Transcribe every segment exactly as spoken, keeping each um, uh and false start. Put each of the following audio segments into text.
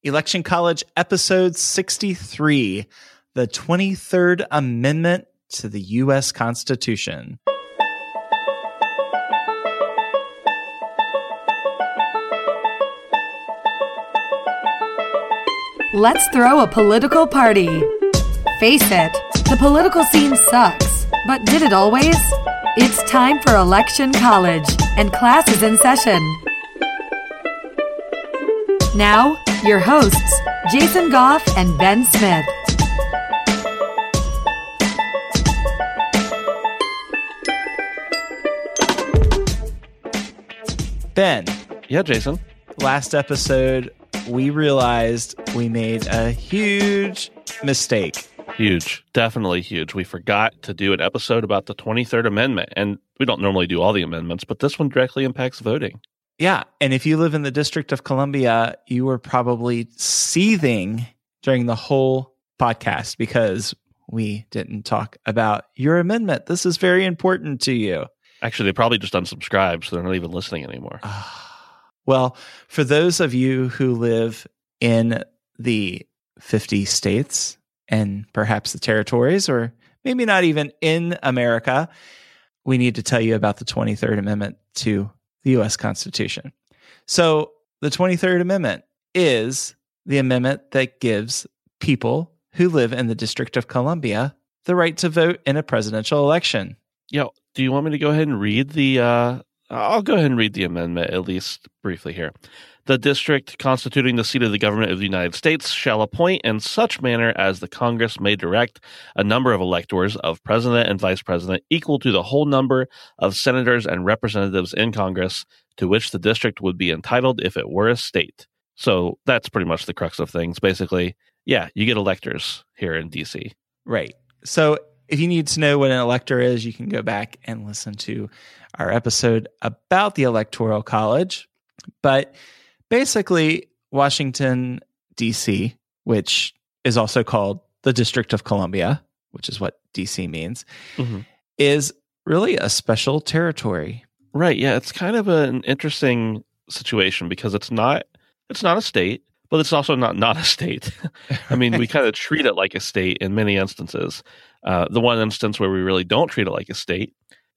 Election College, episode sixty-three, the twenty-third Amendment to the U S Constitution. Let's throw a political party. Face it, the political scene sucks, but did it always? It's time for Election College, and class is in session. Now, your hosts, Jason Goff and Ben Smith. Ben. Yeah, Jason. Last episode, we realized we made a huge mistake. Huge. Definitely huge. We forgot to do an episode about the twenty-third Amendment, and we don't normally do all the amendments, but this one directly impacts voting. Yeah, and if you live in the District of Columbia, you were probably seething during the whole podcast because we didn't talk about your amendment. This is very important to you. Actually, they probably just unsubscribed, so they're not even listening anymore. Well, for those of you who live in the fifty states and perhaps the territories, or maybe not even in America, we need to tell you about the twenty-third Amendment to the U S Constitution. So the twenty-third Amendment is the amendment that gives people who live in the District of Columbia the right to vote in a presidential election. Yeah, do you want me to go ahead and read the... Uh, I'll go ahead and read the amendment, at least briefly here. The district constituting the seat of the government of the United States shall appoint in such manner as the Congress may direct a number of electors of president and vice president equal to the whole number of senators and representatives in Congress to which the district would be entitled if it were a state. So that's pretty much the crux of things. Basically, yeah, you get electors here in D C. Right. So if you need to know what an elector is, you can go back and listen to our episode about the Electoral College. But basically, Washington, D C, which is also called the District of Columbia, which is what D C means, mm-hmm. is really a special territory. Right. Yeah, it's kind of an interesting situation because it's not it's not a state, but it's also not not a state. I mean, we kind of treat it like a state in many instances. Uh, the one instance where we really don't treat it like a state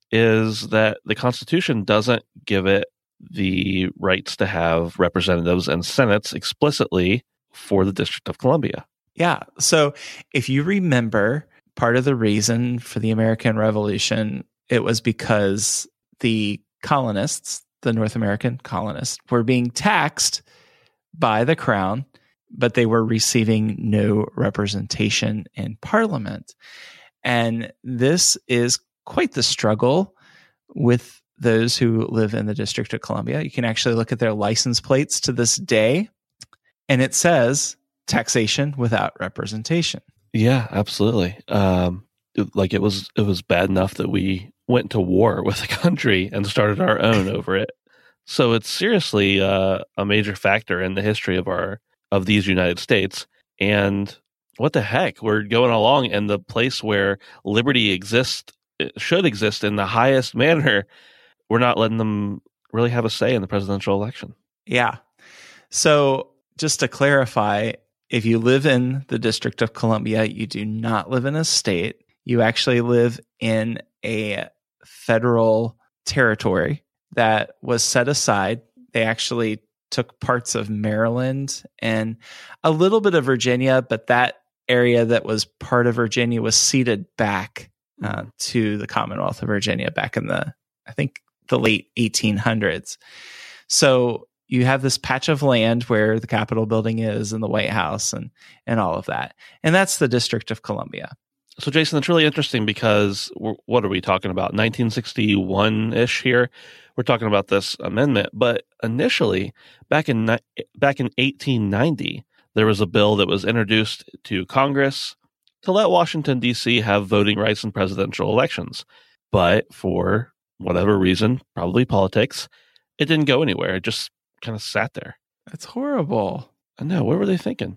is that the Constitution doesn't give it the rights to have representatives and senates explicitly for the District of Columbia. Yeah. So if you remember, part of the reason for the American Revolution, it was because the colonists, the North American colonists, were being taxed by the crown, but they were receiving no representation in Parliament. And this is quite the struggle with those who live in the District of Columbia. You can actually look at their license plates to this day, and it says taxation without representation. Yeah, absolutely. Um, it, like it was, it was bad enough that we went to war with the country and started our own over it. So it's seriously uh, a major factor in the history of our of these United States. And what the heck? We're going along, and the place where liberty exists should exist in the highest manner, we're not letting them really have a say in the presidential election. Yeah. So just to clarify, if you live in the District of Columbia, you do not live in a state. You actually live in a federal territory that was set aside. They actually took parts of Maryland and a little bit of Virginia, but that area that was part of Virginia was ceded back uh, to the Commonwealth of Virginia back in the, I think, the late eighteen hundreds. So you have this patch of land where the Capitol building is and the White House and, and all of that. And that's the District of Columbia. So, Jason, it's really interesting because we're, what are we talking about? nineteen sixty-one-ish here. We're talking about this amendment. But initially, back in back in eighteen ninety, there was a bill that was introduced to Congress to let Washington, D C have voting rights in presidential elections. But for whatever reason, probably politics, it didn't go anywhere. It just kind of sat there. That's horrible. I know. What were they thinking?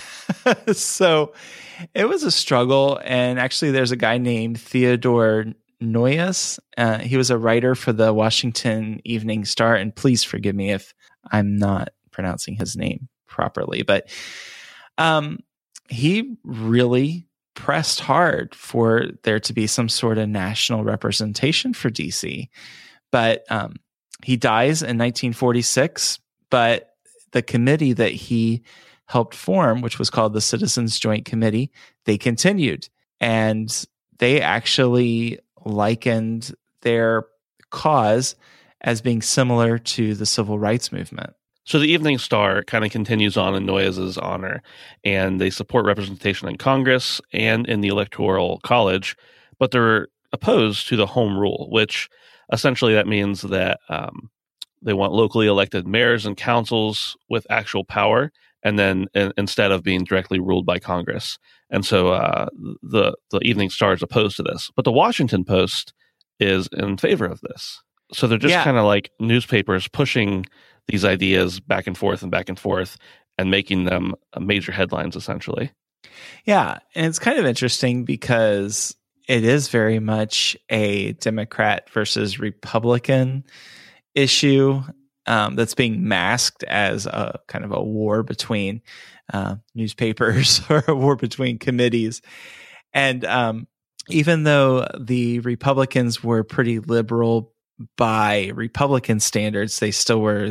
So it was a struggle. And actually, there's a guy named Theodore Noyes. Uh, he was a writer for the Washington Evening Star. And please forgive me if I'm not pronouncing his name properly. But um, he really pressed hard for there to be some sort of national representation for D C. But um, he dies in nineteen forty-six, but the committee that he helped form, which was called the Citizens Joint Committee, they continued. And they actually likened their cause as being similar to the civil rights movement. So the Evening Star kind of continues on in Noyes's honor, and they support representation in Congress and in the Electoral College, but they're opposed to the home rule, which essentially that means that um, they want locally elected mayors and councils with actual power, and then in, instead of being directly ruled by Congress. And so uh, the the Evening Star is opposed to this, but the Washington Post is in favor of this. So they're just Yeah. kind of like newspapers pushing these ideas back and forth and back and forth and making them major headlines, essentially. Yeah, and it's kind of interesting because it is very much a Democrat versus Republican issue um, that's being masked as a kind of a war between uh, newspapers or a war between committees. And um, even though the Republicans were pretty liberal by Republican standards, they still were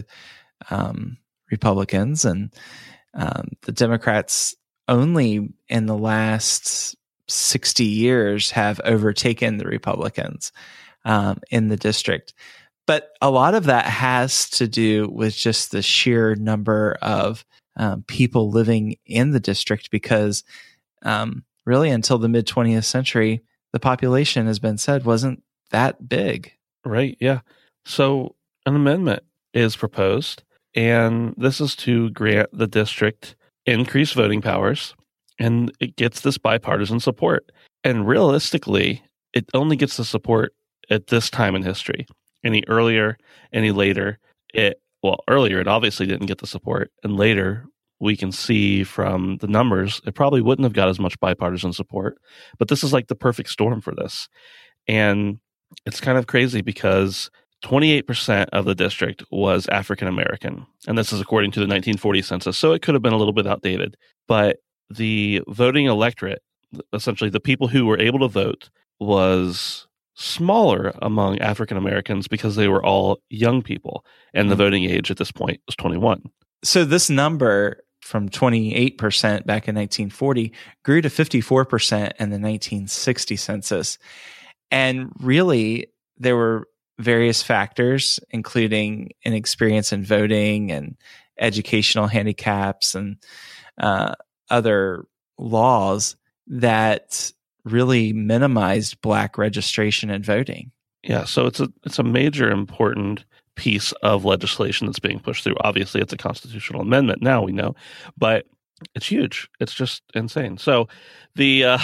um, Republicans, and um, the Democrats only in the last sixty years have overtaken the Republicans um, in the district. But a lot of that has to do with just the sheer number of um, people living in the district, because um, really until the mid twentieth century, the population, has been said, wasn't that big. Right, yeah. So an amendment is proposed, and this is to grant the district increased voting powers, and it gets this bipartisan support. And realistically, it only gets the support at this time in history. Any earlier, any later, it, well, earlier it obviously didn't get the support, and later we can see from the numbers, it probably wouldn't have got as much bipartisan support. But this is like the perfect storm for this. And it's kind of crazy because twenty-eight percent of the district was African American. And this is according to the nineteen forty census. So it could have been a little bit outdated. But the voting electorate, essentially the people who were able to vote, was smaller among African Americans because they were all young people. And the voting age at this point was twenty-one. So this number from twenty-eight percent back in nineteen forty grew to fifty-four percent in the nineteen sixty census. And really, there were various factors, including inexperience in voting and educational handicaps and uh, other laws that really minimized Black registration and voting. Yeah, so it's a it's a major important piece of legislation that's being pushed through. Obviously, it's a constitutional amendment now, we know, but it's huge. It's just insane. So the uh,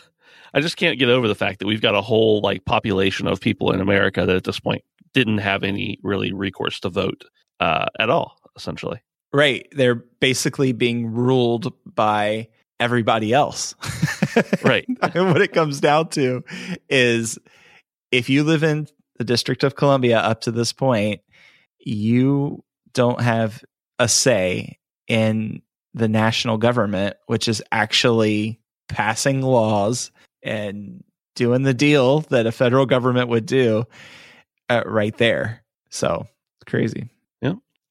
I just can't get over the fact that we've got a whole like population of people in America that at this point didn't have any really recourse to vote uh, at all, essentially. Right. They're basically being ruled by everybody else. Right. And what it comes down to is if you live in the District of Columbia up to this point, you don't have a say in the national government, which is actually passing laws and doing the deal that a federal government would do uh, right there. So it's crazy. Yeah.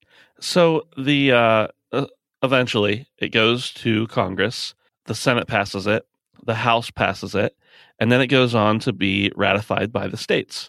So the uh, uh, eventually it goes to Congress. The Senate passes it. The House passes it. And then it goes on to be ratified by the states.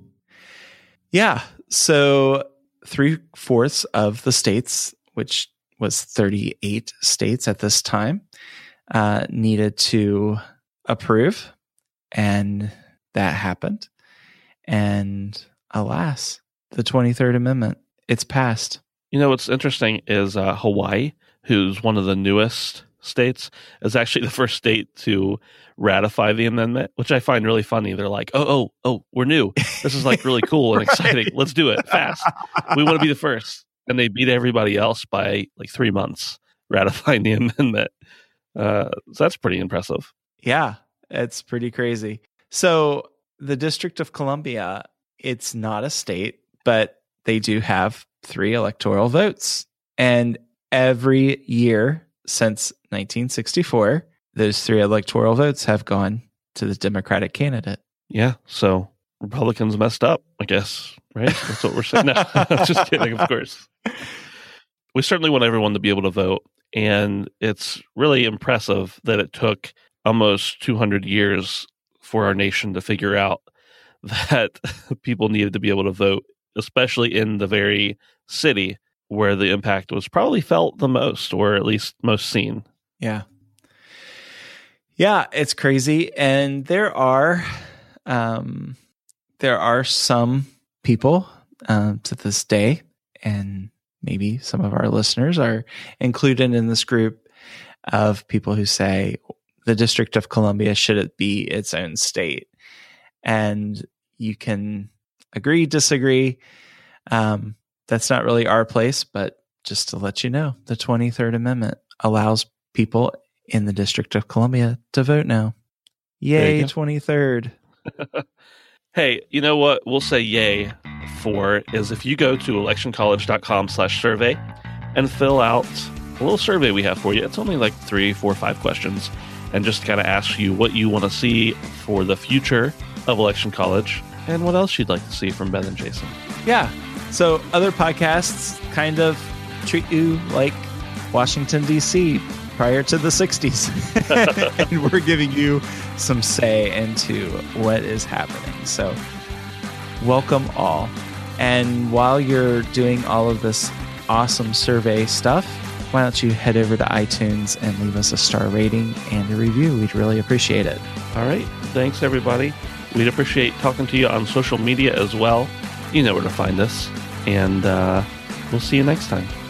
Yeah. So three fourths of the states, which was thirty-eight states at this time, uh, needed to approve. And that happened. And alas, the twenty-third Amendment, it's passed. You know, what's interesting is uh, Hawaii, who's one of the newest states, is actually the first state to ratify the amendment, which I find really funny. They're like, oh, oh, oh, we're new. This is like really cool and exciting. Let's do it fast. We want to be the first. And they beat everybody else by like three months ratifying the amendment. Uh, so that's pretty impressive. Yeah, it's pretty crazy. So the District of Columbia, it's not a state, but they do have three electoral votes. And every year since nineteen sixty-four, those three electoral votes have gone to the Democratic candidate. Yeah, so Republicans messed up, I guess, right? That's what we're saying. No, just kidding, of course. We certainly want everyone to be able to vote, and it's really impressive that it took almost two hundred years for our nation to figure out that people needed to be able to vote, especially in the very city where the impact was probably felt the most, or at least most seen. Yeah. Yeah, it's crazy. And there are um, there are some people um, to this day, and maybe some of our listeners are included in this group of people who say the District of Columbia should be its own state. And you can agree, disagree. Um, that's not really our place, but just to let you know, the twenty-third Amendment allows people in the District of Columbia to vote now. Yay, twenty-third. Hey, you know what we'll say yay for is if you go to electioncollege.com slash survey and fill out a little survey we have for you. It's only like three, four, five questions, and just kind of asks you what you want to see for the future of Election College and what else you'd like to see from Ben and Jason. Yeah. So other podcasts kind of treat you like Washington, D C prior to the sixties. And we're giving you some say into what is happening. So welcome all. And while you're doing all of this awesome survey stuff, why don't you head over to iTunes and leave us a star rating and a review? We'd really appreciate it. All right. Thanks, everybody. We'd appreciate talking to you on social media as well. You know where to find us. And uh, we'll see you next time.